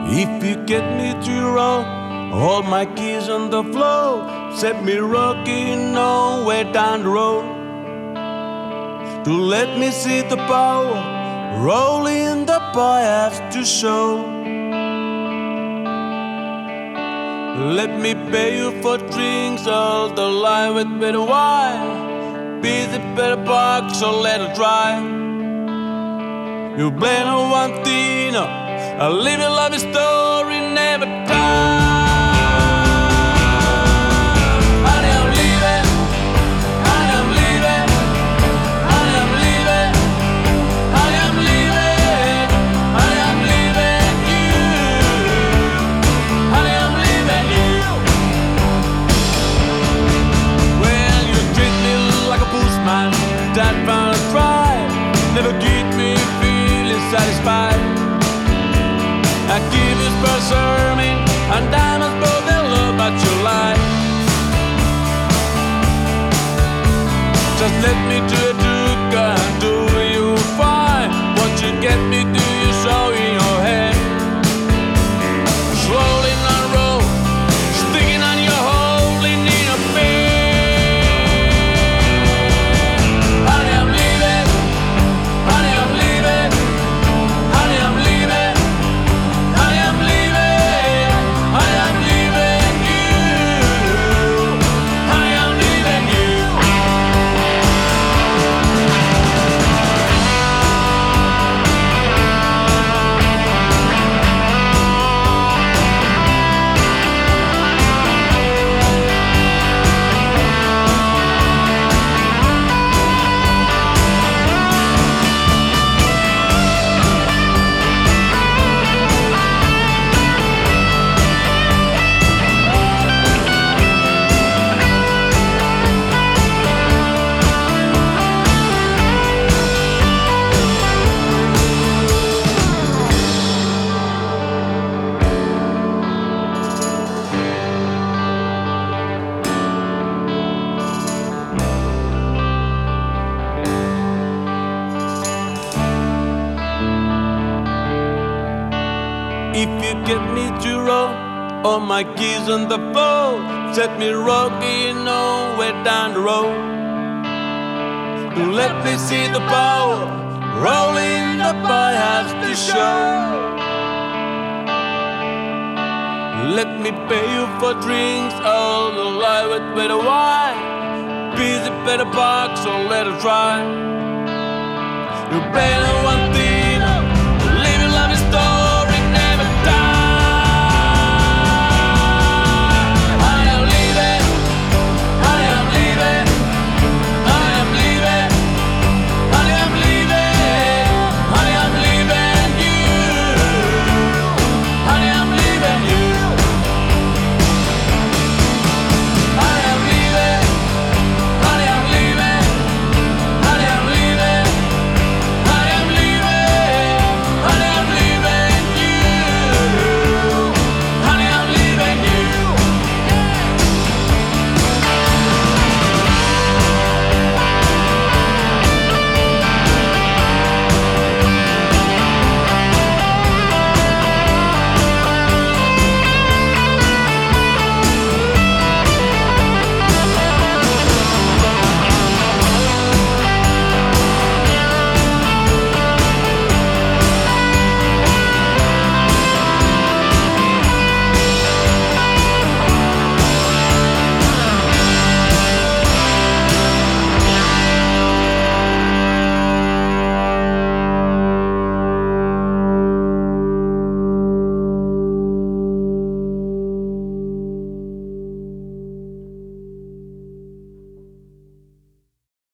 If you get me to roll, all my keys on the floor, set me rocking on way down the road. To let me see the power, rolling the boy has to show. Let me pay you for drinks, all the line with better wine. Busy better box, so let it dry. You blame on one thing, I live a love story, never die. That found a drive never keep me feeling satisfied. I give you spur sermon and diamonds both they love about your life. Just let me do it, and do you fine. Once you get me, do you show in your head? Slowly on the road, sticking on your holding in a bed. If you get me to roll, all my keys on the floor, set me rocking on way down the road. To let me see the power, rolling the boy has to show. Let me pay you for drinks, all the life with better wine. Busy better box, so let it try. You better one thing.